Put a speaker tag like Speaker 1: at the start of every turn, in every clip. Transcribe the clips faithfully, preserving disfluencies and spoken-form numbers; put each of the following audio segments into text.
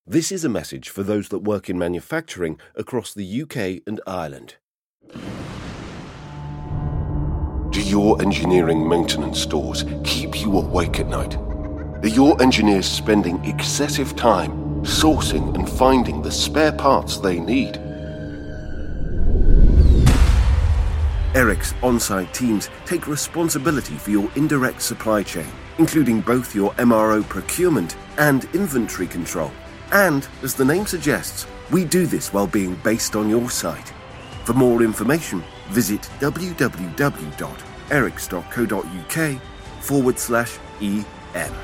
Speaker 1: This is a message for those that work in manufacturing across the U K and Ireland. Do your engineering maintenance stores keep you awake at night? Are your engineers spending excessive time sourcing and finding the spare parts they need? Eric's on-site teams take responsibility for your indirect supply chain, including both your M R O procurement and inventory control. And, as the name suggests, we do this while being based on your site. For more information, visit www.erics.co.uk forward slash EM.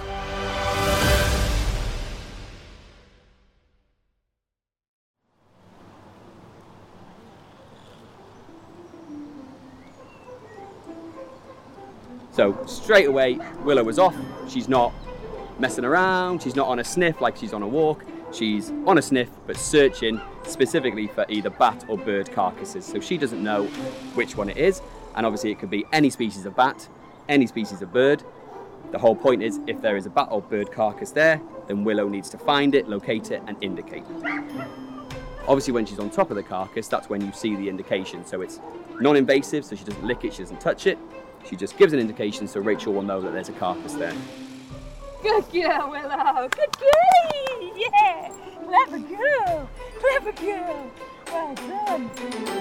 Speaker 2: So straight away, Willow was off. She's not messing around, she's not on a sniff like she's on a walk. She's on a sniff, but searching specifically for either bat or bird carcasses. So she doesn't know which one it is. And obviously it could be any species of bat, any species of bird. The whole point is, if there is a bat or bird carcass there, then Willow needs to find it, locate it, and indicate it. Obviously when she's on top of the carcass, that's when you see the indication. So it's non-invasive, so she doesn't lick it, she doesn't touch it. She just gives an indication so Rachel will know that there's a carcass there.
Speaker 3: Good girl, Willow. Good girl. Yeah. Clever girl. Clever girl. Well done.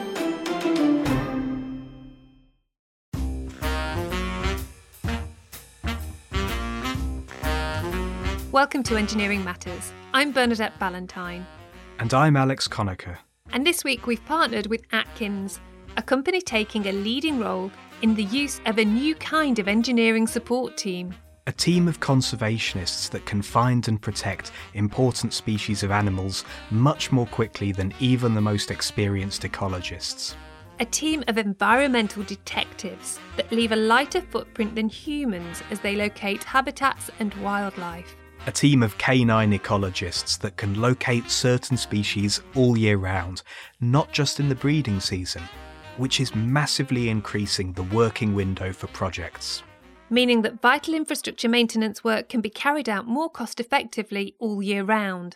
Speaker 4: Welcome to Engineering Matters. I'm Bernadette Ballantyne.
Speaker 5: And I'm Alex Conacher.
Speaker 4: And this week we've partnered with Atkins, a company taking a leading role in the use of a new kind of engineering support team.
Speaker 5: A team of conservationists that can find and protect important species of animals much more quickly than even the most experienced ecologists.
Speaker 4: A team of environmental detectives that leave a lighter footprint than humans as they locate habitats and wildlife.
Speaker 5: A team of canine ecologists that can locate certain species all year round, not just in the breeding season, which is massively increasing the working window for projects.
Speaker 4: Meaning that vital infrastructure maintenance work can be carried out more cost-effectively all year round.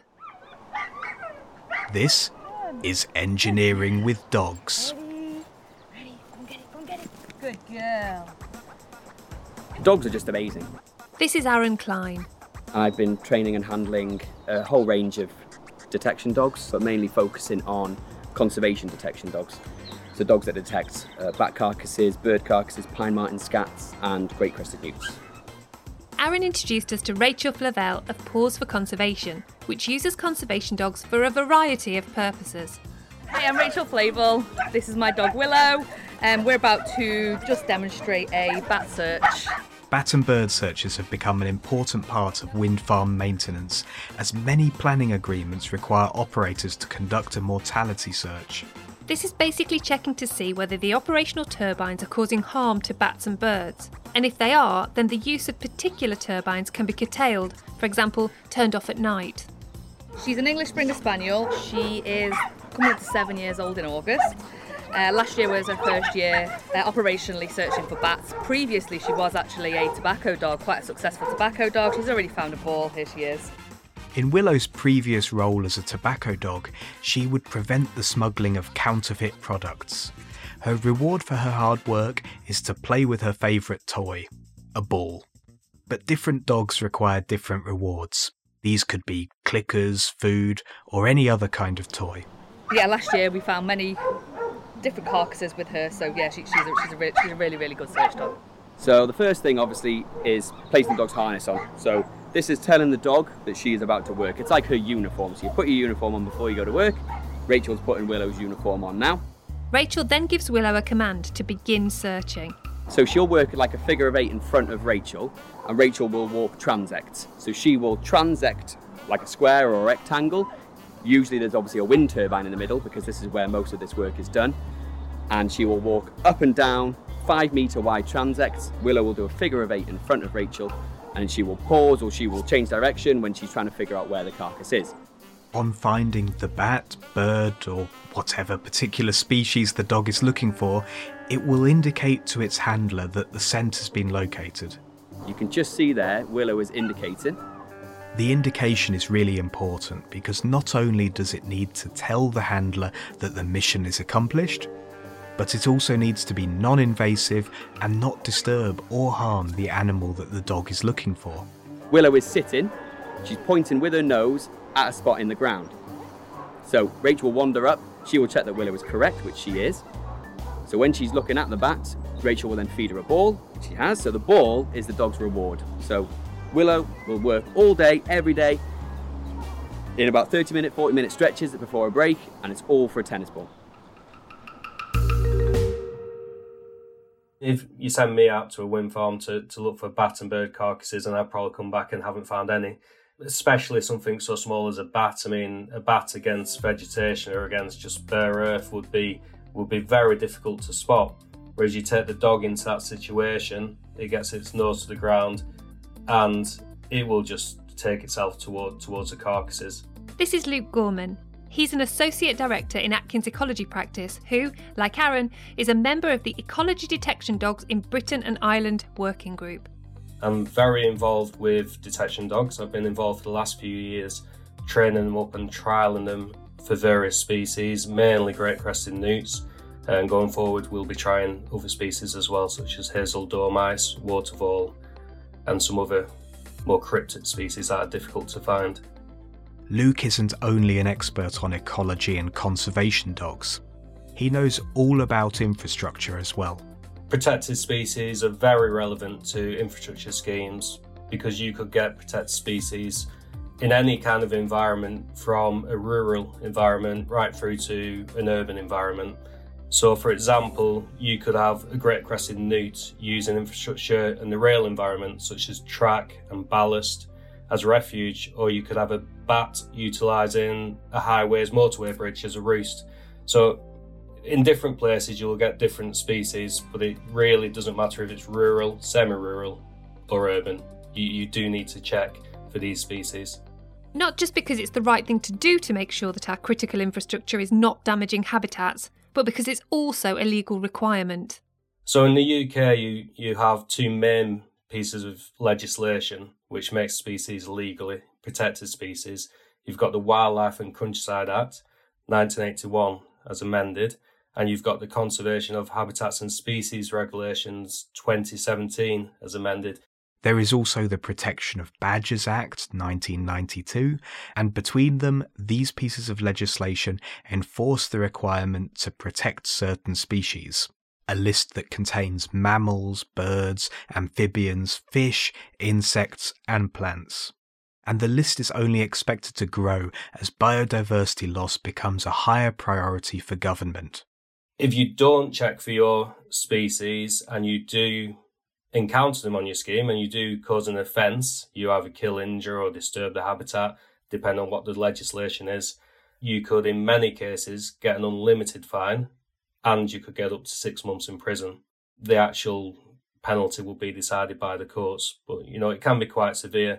Speaker 5: This is Engineering with Dogs.
Speaker 3: Ready? Ready? Go and get it, go and get it. Good girl.
Speaker 2: Dogs are just amazing.
Speaker 4: This is Aaron Klein.
Speaker 2: I've been training and handling a whole range of detection dogs, but mainly focusing on conservation detection dogs. So dogs that detect uh, bat carcasses, bird carcasses, pine marten scats, and great crested newts.
Speaker 4: Aaron introduced us to Rachel Flavelle of Paws for Conservation, which uses conservation dogs for a variety of purposes.
Speaker 6: Hi, I'm Rachel Flavelle. This is my dog Willow, and we're about to just demonstrate a bat search.
Speaker 5: Bat and bird searches have become an important part of wind farm maintenance, as many planning agreements require operators to conduct a mortality search.
Speaker 4: This is basically checking to see whether the operational turbines are causing harm to bats and birds. And if they are, then the use of particular turbines can be curtailed, for example, turned off at night.
Speaker 6: She's an English Springer Spaniel. She is coming up to seven years old in August. Uh, last year was her first year uh, operationally searching for bats. Previously, she was actually a tobacco dog, quite a successful tobacco dog. She's already found a ball. Here she is.
Speaker 5: In Willow's previous role as a tobacco dog, she would prevent the smuggling of counterfeit products. Her reward for her hard work is to play with her favourite toy, a ball. But different dogs require different rewards. These could be clickers, food, or any other kind of toy.
Speaker 6: Yeah, last year we found many different carcasses with her, so yeah, she, she's, a, she's, a re- she's a really, really good search dog.
Speaker 2: So the first thing, obviously, is placing the dog's harness on. So this is telling the dog that she is about to work. It's like her uniform. So you put your uniform on before you go to work. Rachel's putting Willow's uniform on now.
Speaker 4: Rachel then gives Willow a command to begin searching.
Speaker 2: So she'll work like a figure of eight in front of Rachel, and Rachel will walk transect. So she will transect like a square or a rectangle. Usually there's obviously a wind turbine in the middle because this is where most of this work is done. And she will walk up and down five metre wide transects. Willow will do a figure of eight in front of Rachel, and she will pause or she will change direction when she's trying to figure out where the carcass is.
Speaker 5: On finding the bat, bird, or whatever particular species the dog is looking for, it will indicate to its handler that the scent has been located.
Speaker 2: You can just see there, Willow is indicating.
Speaker 5: The indication is really important because not only does it need to tell the handler that the mission is accomplished, but it also needs to be non-invasive and not disturb or harm the animal that the dog is looking for.
Speaker 2: Willow is sitting, she's pointing with her nose at a spot in the ground. So Rachel will wander up, she will check that Willow is correct, which she is. So when she's looking at the bat, Rachel will then feed her a ball, which she has, so the ball is the dog's reward. So Willow will work all day, every day, in about thirty minute, forty minute stretches before a break, and it's all for a tennis ball.
Speaker 7: If you send me out to a wind farm to, to look for bat and bird carcasses, and I'd probably come back and haven't found any, especially something so small as a bat. I mean, a bat against vegetation or against just bare earth would be would be very difficult to spot. Whereas you take the dog into that situation, it gets its nose to the ground, and it will just take itself toward, towards the carcasses.
Speaker 4: This is Luke Gorman. He's an Associate Director in Atkins Ecology Practice who, like Aaron, is a member of the Ecology Detection Dogs in Britain and Ireland Working Group.
Speaker 7: I'm very involved with detection dogs. I've been involved for the last few years, training them up and trialling them for various species, mainly great crested newts. And going forward, we'll be trying other species as well, such as hazel dormice, water vole, and some other more cryptid species that are difficult to find.
Speaker 5: Luke isn't only an expert on ecology and conservation dogs. He knows all about infrastructure as well.
Speaker 7: Protected species are very relevant to infrastructure schemes because you could get protected species in any kind of environment, from a rural environment right through to an urban environment. So for example, you could have a great crested newt using infrastructure in the rail environment, such as track and ballast, as refuge, or you could have a bat utilising a highways motorway bridge as a roost. So in different places you'll get different species, but it really doesn't matter if it's rural, semi-rural or urban. You, you do need to check for these species.
Speaker 4: Not just because it's the right thing to do to make sure that our critical infrastructure is not damaging habitats, but because it's also a legal requirement.
Speaker 7: So in the U K you, you have two main pieces of legislation which makes species legally protected species. You've got the Wildlife and Countryside Act, nineteen eighty-one, as amended, and you've got the Conservation of Habitats and Species Regulations, twenty seventeen, as amended.
Speaker 5: There is also the Protection of Badgers Act, nineteen ninety-two, and between them, these pieces of legislation enforce the requirement to protect certain species. A list that contains mammals, birds, amphibians, fish, insects, and plants. And the list is only expected to grow as biodiversity loss becomes a higher priority for government.
Speaker 7: If you don't check for your species and you do encounter them on your scheme and you do cause an offence, you either kill, injure or disturb the habitat, depending on what the legislation is, you could in many cases get an unlimited fine, and you could get up to six months in prison. The actual penalty will be decided by the courts, but you know, it can be quite severe.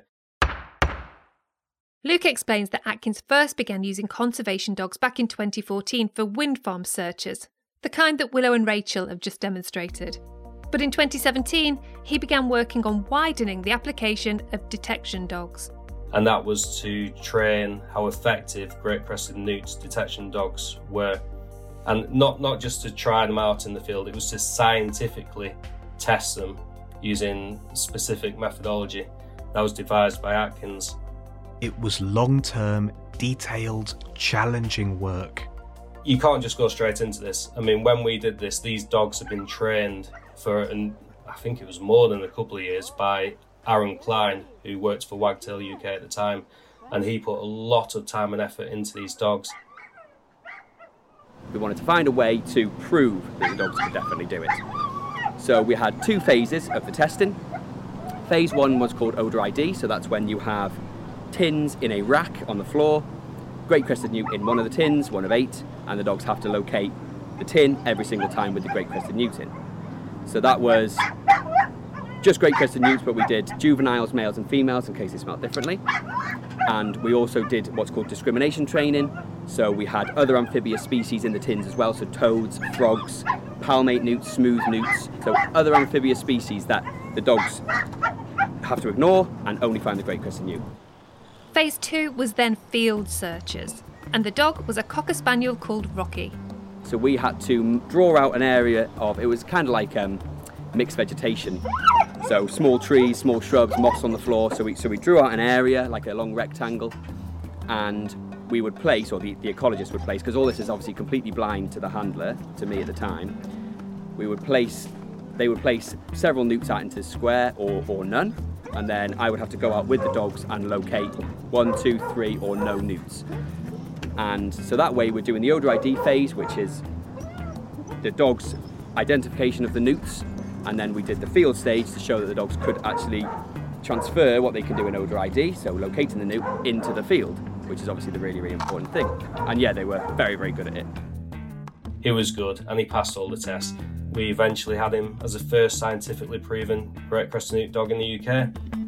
Speaker 4: Luke explains that Atkins first began using conservation dogs back in twenty fourteen for wind farm searches, the kind that Willow and Rachel have just demonstrated. But in twenty seventeen, he began working on widening the application of detection dogs.
Speaker 7: And that was to train how effective Great Crested Newt detection dogs were. And not, not just to try them out in the field, it was to scientifically test them using specific methodology that was devised by Atkins.
Speaker 5: It was long-term, detailed, challenging work.
Speaker 7: You can't just go straight into this. I mean, when we did this, these dogs have been trained for, and I think it was more than a couple of years, by Aaron Klein, who worked for Wagtail U K at the time, and he put a lot of time and effort into these dogs.
Speaker 2: We wanted to find a way to prove that the dogs could definitely do it. So we had two phases of the testing. Phase one was called Odour I D, so that's when you have tins in a rack on the floor, Great Crested Newt in one of the tins, one of eight, and the dogs have to locate the tin every single time with the Great Crested Newt in. So that was just Great Crested Newts, but we did juveniles, males and females in case they smelled differently. And we also did what's called discrimination training. So we had other amphibious species in the tins as well, so toads, frogs, palmate newts, smooth newts, so other amphibious species that the dogs have to ignore and only find the Great Crested Newt.
Speaker 4: Phase two was then field searches, and the dog was a Cocker Spaniel called Rocky.
Speaker 2: So we had to draw out an area of, it was kind of like um, mixed vegetation. So small trees, small shrubs, moss on the floor. So we, so we drew out an area, like a long rectangle, and we would place, or the, the ecologist would place, because all this is obviously completely blind to the handler, to me at the time, we would place, they would place several newts out into the square or, or none, and then I would have to go out with the dogs and locate one, two, three or no newts. And so that way we're doing the odour I D phase, which is the dog's identification of the newts, and then we did the field stage to show that the dogs could actually transfer what they can do in odour I D, so locating the newt, into the field, which is obviously the really, really important thing. And yeah, they were very, very good at it.
Speaker 7: He was good, and he passed all the tests. We eventually had him as the first scientifically proven Great Crested Newt dog in the U K.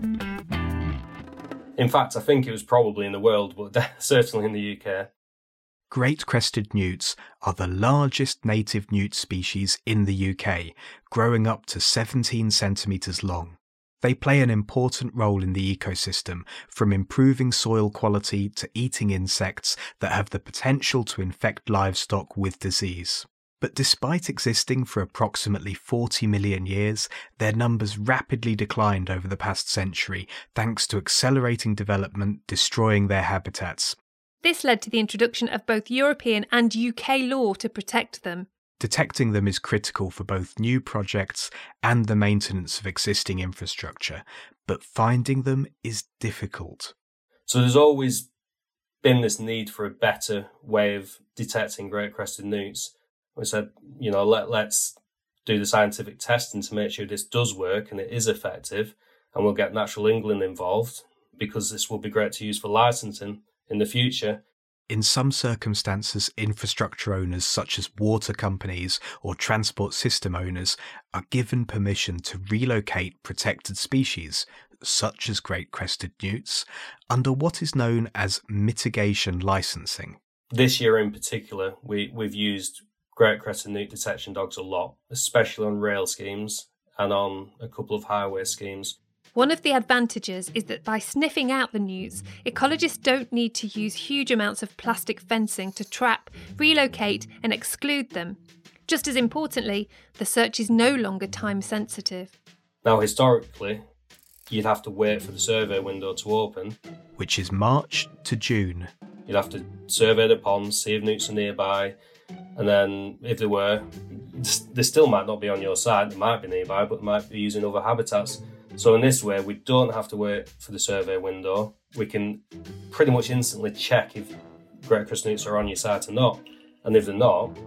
Speaker 7: In fact, I think it was probably in the world, but certainly in the U K.
Speaker 5: Great Crested Newts are the largest native newt species in the U K, growing up to seventeen centimetres long. They play an important role in the ecosystem, from improving soil quality to eating insects that have the potential to infect livestock with disease. But despite existing for approximately forty million years, their numbers rapidly declined over the past century thanks to accelerating development destroying their habitats.
Speaker 4: This led to the introduction of both European and U K law to protect them.
Speaker 5: Detecting them is critical for both new projects and the maintenance of existing infrastructure, but finding them is difficult.
Speaker 7: So there's always been this need for a better way of detecting Great Crested Newts. We said, you know, let, let's do the scientific testing to make sure this does work and it is effective, and we'll get Natural England involved because this will be great to use for licensing in the future.
Speaker 5: In some circumstances, infrastructure owners such as water companies or transport system owners are given permission to relocate protected species, such as Great Crested Newts, under what is known as mitigation licensing.
Speaker 7: This year in particular, we, we've used Great Crested Newt detection dogs a lot, especially on rail schemes and on a couple of highway schemes.
Speaker 4: One of the advantages is that by sniffing out the newts, ecologists don't need to use huge amounts of plastic fencing to trap, relocate and exclude them. Just as importantly, the search is no longer time sensitive.
Speaker 7: Now, historically, you'd have to wait for the survey window to open,
Speaker 5: which is March to June.
Speaker 7: You'd have to survey the ponds, see if newts are nearby, and then if they were, they still might not be on your side, they might be nearby, but they might be using other habitats. So in this way, we don't have to wait for the survey window. We can pretty much instantly check if Great Crested Newts are on your site or not. And if they're not,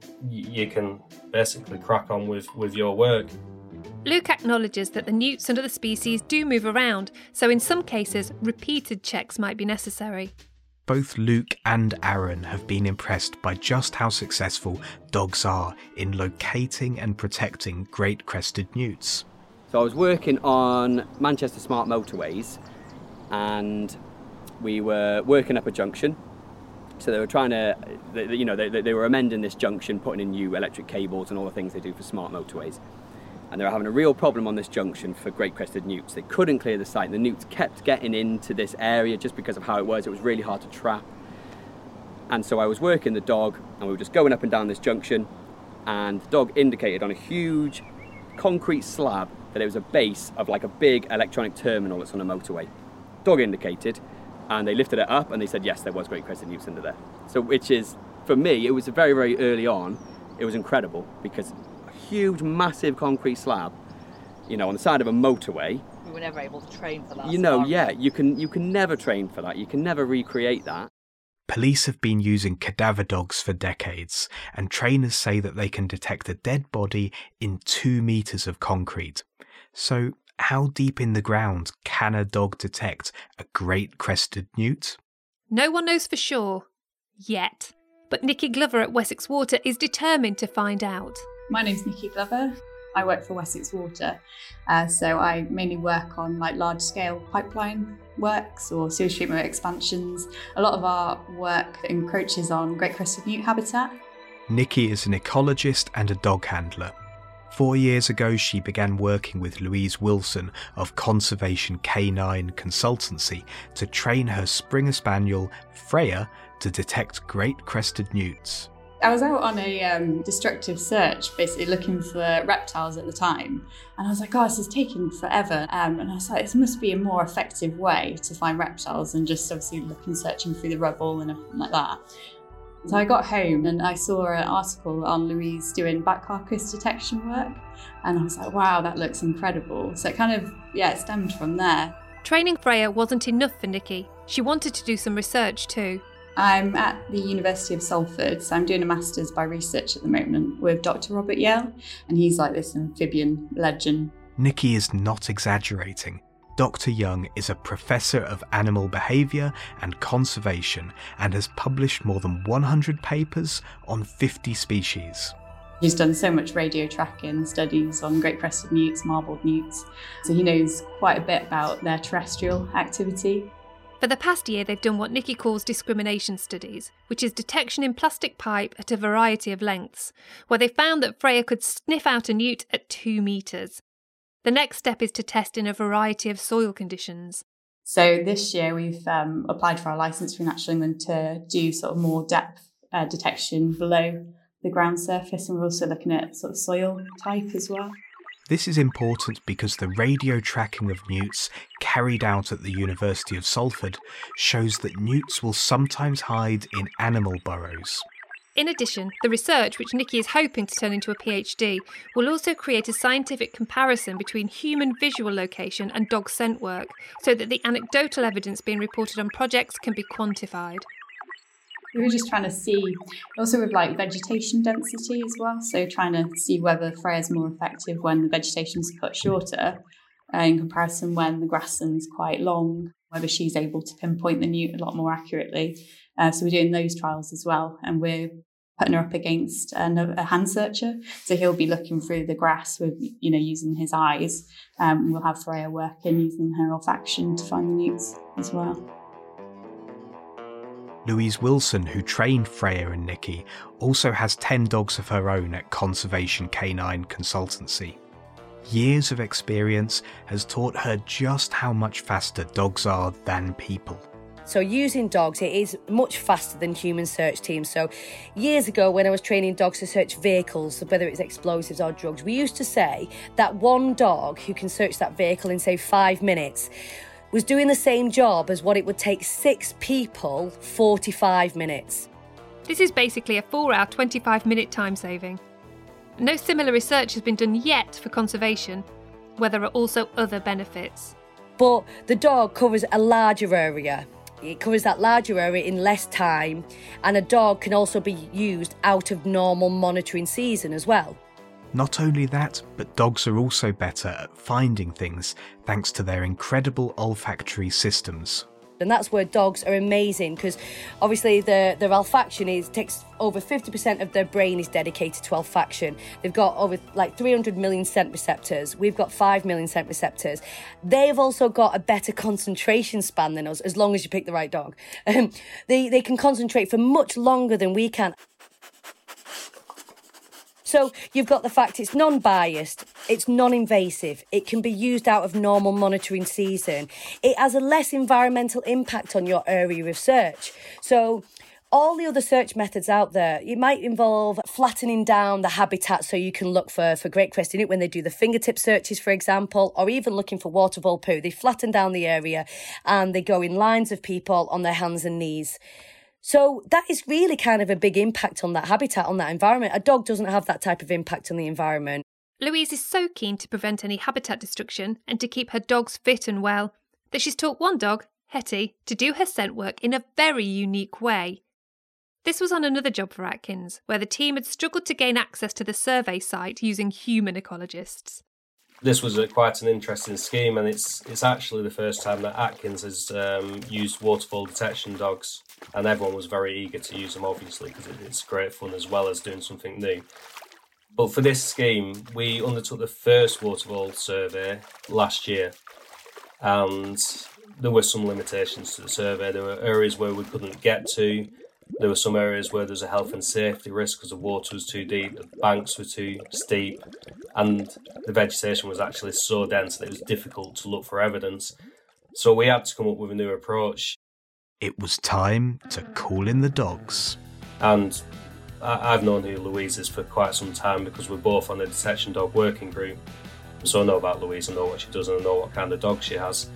Speaker 7: you can basically crack on with, with your work.
Speaker 4: Luke acknowledges that the newts and other species do move around, so in some cases, repeated checks might be necessary.
Speaker 5: Both Luke and Aaron have been impressed by just how successful dogs are in locating and protecting Great Crested Newts.
Speaker 2: So I was working on Manchester Smart Motorways, and we were working up a junction. So they were trying to, you know, they, they were amending this junction, putting in new electric cables and all the things they do for smart motorways. And they were having a real problem on this junction for Great Crested Newts. They couldn't clear the site, and the newts kept getting into this area just because of how it was. It was really hard to trap. And so I was working the dog, and we were just going up and down this junction, and the dog indicated on a huge concrete slab that it was a base of like a big electronic terminal that's on a motorway. Dog indicated, and they lifted it up and they said yes, there was Great Crested Newts under there. So which is, for me, it was very, very early on, it was incredible because a huge, massive concrete slab, you know, on the side of a motorway.
Speaker 6: We were never able to train for that.
Speaker 2: You know, yeah, you can, you can never train for that. You can never recreate that.
Speaker 5: Police have been using cadaver dogs for decades, and trainers say that they can detect a dead body in two metres of concrete. So, how deep in the ground can a dog detect a Great Crested Newt?
Speaker 4: No one knows for sure, yet. But Nikki Glover at Wessex Water is determined to find out.
Speaker 8: My name's Nikki Glover. I work for Wessex Water, uh, so I mainly work on like large-scale pipeline works or sewage treatment expansions. A lot of our work encroaches on Great Crested Newt habitat.
Speaker 5: Nikki is an ecologist and a dog handler. Four years ago, she began working with Louise Wilson of Conservation Canine Consultancy to train her Springer Spaniel, Freya, to detect great crested newts.
Speaker 8: I was out on a um, destructive search, basically looking for reptiles at the time. And I was like, oh, this is taking forever. Um, and I was like, this must be a more effective way to find reptiles than just obviously looking, searching through the rubble and everything like that. So I got home and I saw an article on Louise doing back carcass detection work. And I was like, wow, that looks incredible. So it kind of, yeah, it stemmed from there.
Speaker 4: Training Freya wasn't enough for Nikki. She wanted to do some research too.
Speaker 8: I'm at the University of Salford, so I'm doing a Masters by Research at the moment with Doctor Robert Yale, and he's like this amphibian legend.
Speaker 5: Nikki is not exaggerating. Doctor Young is a professor of animal behaviour and conservation and has published more than one hundred papers on fifty species.
Speaker 8: He's done so much radio tracking studies on great crested newts, marbled newts, so he knows quite a bit about their terrestrial activity.
Speaker 4: For the past year, they've done what Nikki calls discrimination studies, which is detection in plastic pipe at a variety of lengths, where they found that Freya could sniff out a newt at two metres. The next step is to test in a variety of soil conditions.
Speaker 8: So this year we've um, applied for our licence through Natural England to do sort of more depth uh, detection below the ground surface, and we're also looking at sort of soil type as well.
Speaker 5: This is important because the radio tracking of newts carried out at the University of Salford shows that newts will sometimes hide in animal burrows.
Speaker 4: In addition, the research, which Nikki is hoping to turn into a PhD, will also create a scientific comparison between human visual location and dog scent work, so that the anecdotal evidence being reported on projects can be quantified.
Speaker 8: We were just trying to see, also with like vegetation density as well, so trying to see whether Freya's more effective when the vegetation's cut shorter uh, in comparison when the grassland's quite long, whether she's able to pinpoint the newt a lot more accurately. Uh, so we're doing those trials as well, and we're putting her up against a, a hand searcher, so he'll be looking through the grass with, you know, using his eyes. Um, we'll have Freya working using her olfaction to find the newts as well.
Speaker 5: Louise Wilson, who trained Freya and Nikki, also has ten dogs of her own at Conservation Canine Consultancy. Years of experience has taught her just how much faster dogs are than people.
Speaker 9: So using dogs, it is much faster than human search teams. So years ago, when I was training dogs to search vehicles, whether it's explosives or drugs, we used to say that one dog who can search that vehicle in, say, five minutes was doing the same job as what it would take six people forty-five minutes.
Speaker 4: This is basically a four-hour, twenty-five-minute time saving. No similar research has been done yet for conservation, where there are also other benefits.
Speaker 9: But the dog covers a larger area. It covers that larger area in less time, and a dog can also be used out of normal monitoring season as well.
Speaker 5: Not only that, but dogs are also better at finding things thanks to their incredible olfactory systems.
Speaker 9: And that's where dogs are amazing, because obviously the, their olfaction is takes over fifty percent of their brain is dedicated to olfaction. They've got over like three hundred million scent receptors. We've got five million scent receptors. They've also got a better concentration span than us, as long as you pick the right dog. Um, they, they can concentrate for much longer than we can. So you've got the fact it's non-biased, it's non-invasive, it can be used out of normal monitoring season. It has a less environmental impact on your area of search. So all the other search methods out there, it might involve flattening down the habitat so you can look for, for great crested newt when they do the fingertip searches, for example, or even looking for water vole poo. They flatten down the area and they go in lines of people on their hands and knees. So that is really kind of a big impact on that habitat, on that environment. A dog doesn't have that type of impact on the environment.
Speaker 4: Louise is so keen to prevent any habitat destruction and to keep her dogs fit and well that she's taught one dog, Hetty, to do her scent work in a very unique way. This was on another job for Atkins, where the team had struggled to gain access to the survey site using human ecologists.
Speaker 7: This was a, quite an interesting scheme, and it's it's actually the first time that Atkins has um, used waterfall detection dogs, and everyone was very eager to use them, obviously, because it, it's great fun as well as doing something new. But for this scheme, we undertook the first waterfall survey last year, and there were some limitations to the survey. There were areas where we couldn't get to, There were some areas where there was a health and safety risk because the water was too deep, the banks were too steep, and the vegetation was actually so dense that it was difficult to look for evidence. So we had to come up with a new approach.
Speaker 5: It was time to call in the dogs.
Speaker 7: And I've known who Louise is for quite some time because we're both on the detection dog working group. So I know about Louise, I know what she does, and I know what kind of dog she has.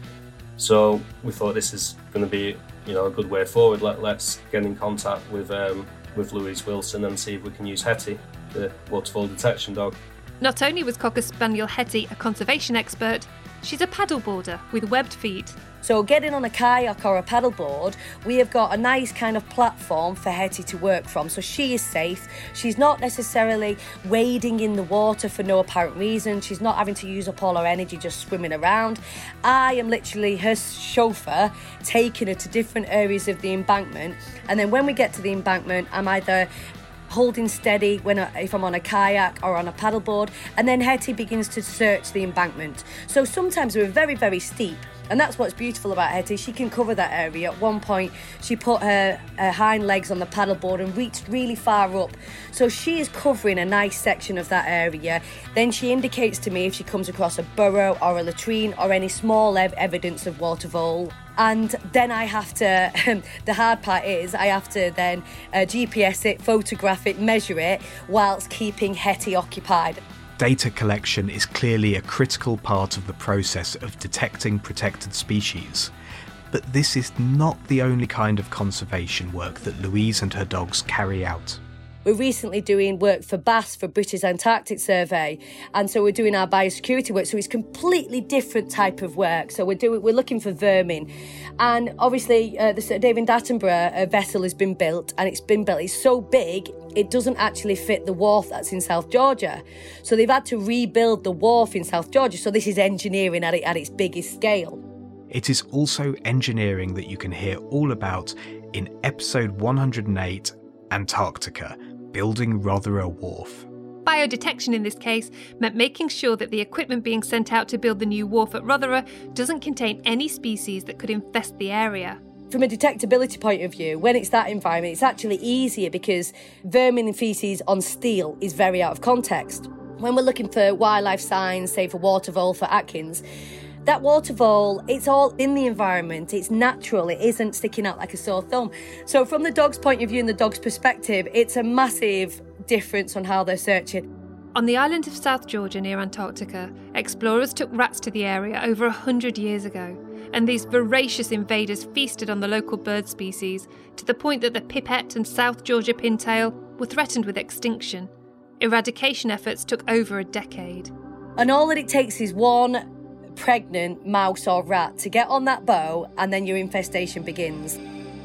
Speaker 7: So we thought this is going to be, you know, a good way forward. Let, let's get in contact with um, with Louise Wilson and see if we can use Hetty, the waterfall detection dog.
Speaker 4: Not only was Cocker Spaniel Hetty a conservation expert, she's a paddleboarder with webbed feet.
Speaker 9: So getting on a kayak or a paddleboard, we have got a nice kind of platform for Hetty to work from. So she is safe. She's not necessarily wading in the water for no apparent reason. She's not having to use up all her energy just swimming around. I am literally her chauffeur, taking her to different areas of the embankment. And then when we get to the embankment, I'm either holding steady when I, if I'm on a kayak or on a paddleboard, and then Hetty begins to search the embankment. So sometimes we're very, very steep, and that's what's beautiful about Hetty. She can cover that area. At one point, she put her, her hind legs on the paddleboard and reached really far up. So she is covering a nice section of that area. Then she indicates to me if she comes across a burrow or a latrine or any small ev- evidence of water vole. And then I have to, um, the hard part is I have to then uh, G P S it, photograph it, measure it, whilst keeping Hetty occupied.
Speaker 5: Data collection is clearly a critical part of the process of detecting protected species. But this is not the only kind of conservation work that Louise and her dogs carry out.
Speaker 9: We're recently doing work for B A S, for British Antarctic Survey, and so we're doing our biosecurity work, so it's completely different type of work. So we're doing, we're looking for vermin, and obviously uh, the Sir David Attenborough uh, vessel has been built, and it's been built, it's so big, it doesn't actually fit the wharf that's in South Georgia. So they've had to rebuild the wharf in South Georgia, so this is engineering at, it, at its biggest scale.
Speaker 5: It is also engineering that you can hear all about in episode one hundred eight, Antarctica, Building Rothera Wharf.
Speaker 4: Biodetection in this case meant making sure that the equipment being sent out to build the new wharf at Rothera doesn't contain any species that could infest the area.
Speaker 9: From a detectability point of view, when it's that environment, it's actually easier because vermin and faeces on steel is very out of context. When we're looking for wildlife signs, say for water vole, for Atkins, that water vole, it's all in the environment, it's natural, it isn't sticking out like a sore thumb. So from the dog's point of view and the dog's perspective, it's a massive difference on how they're searching.
Speaker 4: On the island of South Georgia near Antarctica, explorers took rats to the area over a hundred years ago, and these voracious invaders feasted on the local bird species to the point that the pipette and South Georgia pintail were threatened with extinction. Eradication efforts took over a decade.
Speaker 9: And all that it takes is one pregnant mouse or rat to get on that bow, and then your infestation begins.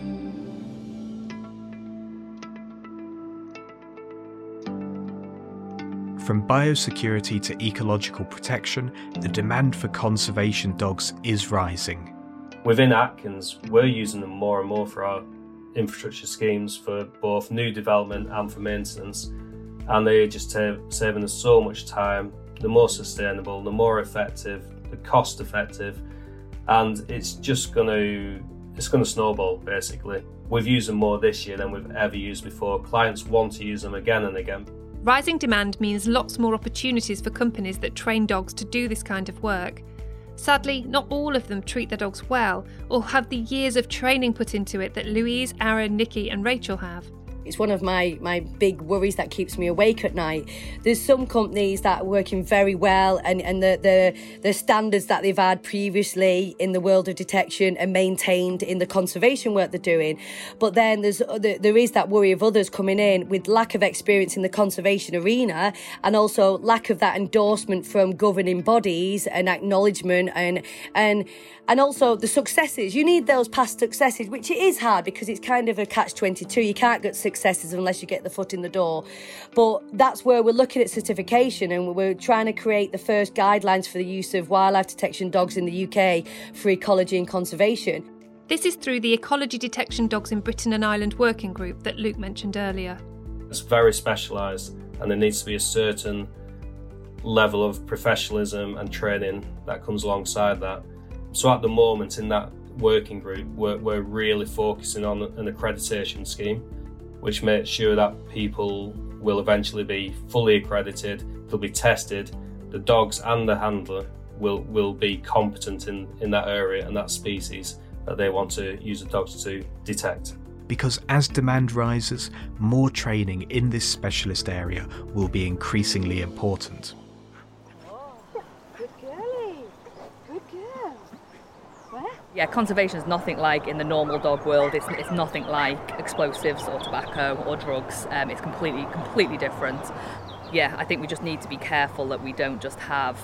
Speaker 5: From biosecurity to ecological protection, the demand for conservation dogs is rising.
Speaker 7: Within Atkins, we're using them more and more for our infrastructure schemes for both new development and for maintenance, and they're just t- saving us so much time. They're more sustainable, they're more effective, they're cost effective, and it's just going to it's going to snowball basically. We've used them more this year than we've ever used before. Clients want to use them again and again.
Speaker 4: Rising demand means lots more opportunities for companies that train dogs to do this kind of work. Sadly, not all of them treat their dogs well or have the years of training put into it that Louise, Aaron, Nikki and Rachel have.
Speaker 9: It's one of my, my big worries that keeps me awake at night. There's some companies that are working very well, and, and the, the, the standards that they've had previously in the world of detection are maintained in the conservation work they're doing. But then there's there is that worry of others coming in with lack of experience in the conservation arena, and also lack of that endorsement from governing bodies and acknowledgement, and and and also the successes. You need those past successes, which it is hard because it's kind of a catch twenty-two. You can't get successes unless you get the foot in the door. But that's where we're looking at certification, and we're trying to create the first guidelines for the use of wildlife detection dogs in the U K for ecology and conservation.
Speaker 4: This is through the Ecology Detection Dogs in Britain and Ireland working group that Luke mentioned earlier.
Speaker 7: It's very specialised, and there needs to be a certain level of professionalism and training that comes alongside that. So at the moment, in that working group, we're, we're really focusing on an accreditation scheme, which makes sure that people will eventually be fully accredited, they'll be tested, the dogs and the handler will, will be competent in, in that area and that species that they want to use the dogs to detect.
Speaker 5: Because as demand rises, more training in this specialist area will be increasingly important.
Speaker 3: Good girlie. Good girl. Where?
Speaker 6: Yeah, conservation is nothing like in the normal dog world. It's, it's nothing like explosives or tobacco or drugs. Um, it's completely, completely different. Yeah, I think we just need to be careful that we don't just have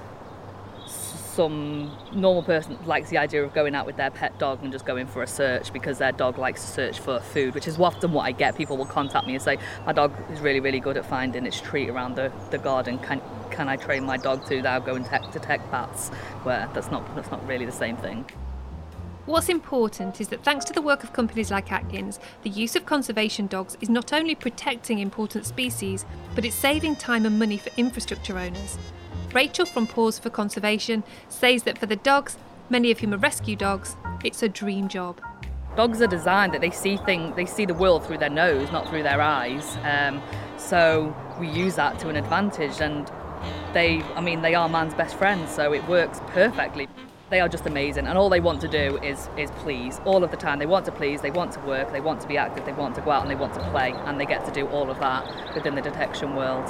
Speaker 6: some normal person likes the idea of going out with their pet dog and just going for a search because their dog likes to search for food, which is often what I get. People will contact me and say, my dog is really, really good at finding its treat around the, the garden. Can can I train my dog to now go and te- detect bats? Where that's not that's not really the same thing.
Speaker 4: What's important is that thanks to the work of companies like Atkins, the use of conservation dogs is not only protecting important species, but it's saving time and money for infrastructure owners. Rachel from Paws for Conservation says that for the dogs, many of whom are rescue dogs, it's a dream job.
Speaker 6: Dogs are designed that they see things, they see the world through their nose, not through their eyes. Um, so we use that to an advantage, and they, I mean, they are man's best friends, so it works perfectly. They are just amazing, and all they want to do is is please all of the time. They want to please, they want to work, they want to be active, they want to go out and they want to play, and they get to do all of that within the detection world.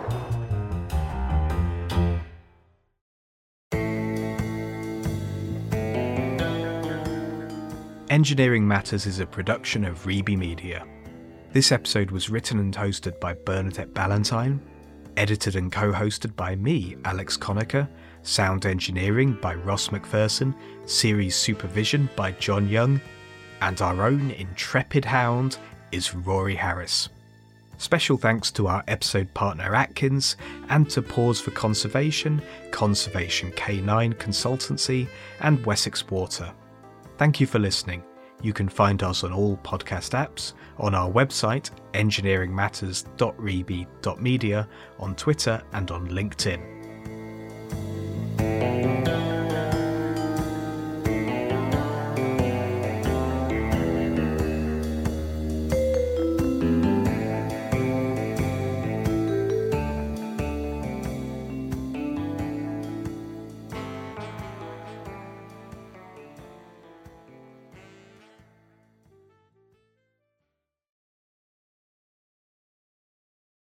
Speaker 5: Engineering Matters is a production of Reby Media. This episode was written and hosted by Bernadette Ballantyne, edited and co-hosted by me, Alex Conacher, sound engineering by Ross McPherson, series supervision by John Young, and our own intrepid hound is Rory Harris. Special thanks to our episode partner Atkins, and to Paws for Conservation, Conservation K nine Consultancy, and Wessex Water. Thank you for listening. You can find us on all podcast apps, on our website engineering matters dot reby dot media, on Twitter and on LinkedIn.